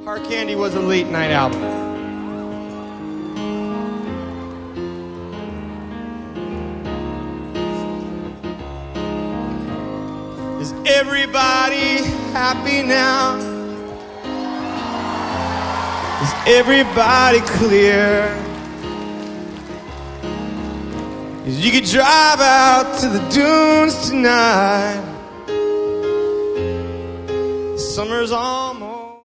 Hard Candy was a late night album. Is everybody happy now? Is everybody clear? 'Cause you could drive out to the dunes tonight. Summer's almost